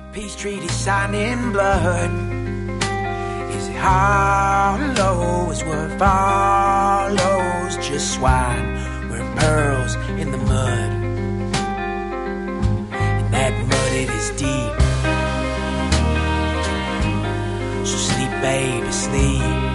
Peace treaty signed in blood. Is it hollow? Is what follows just swine wearing pearls in the mud? And that mud, it is deep. So sleep, baby, sleep.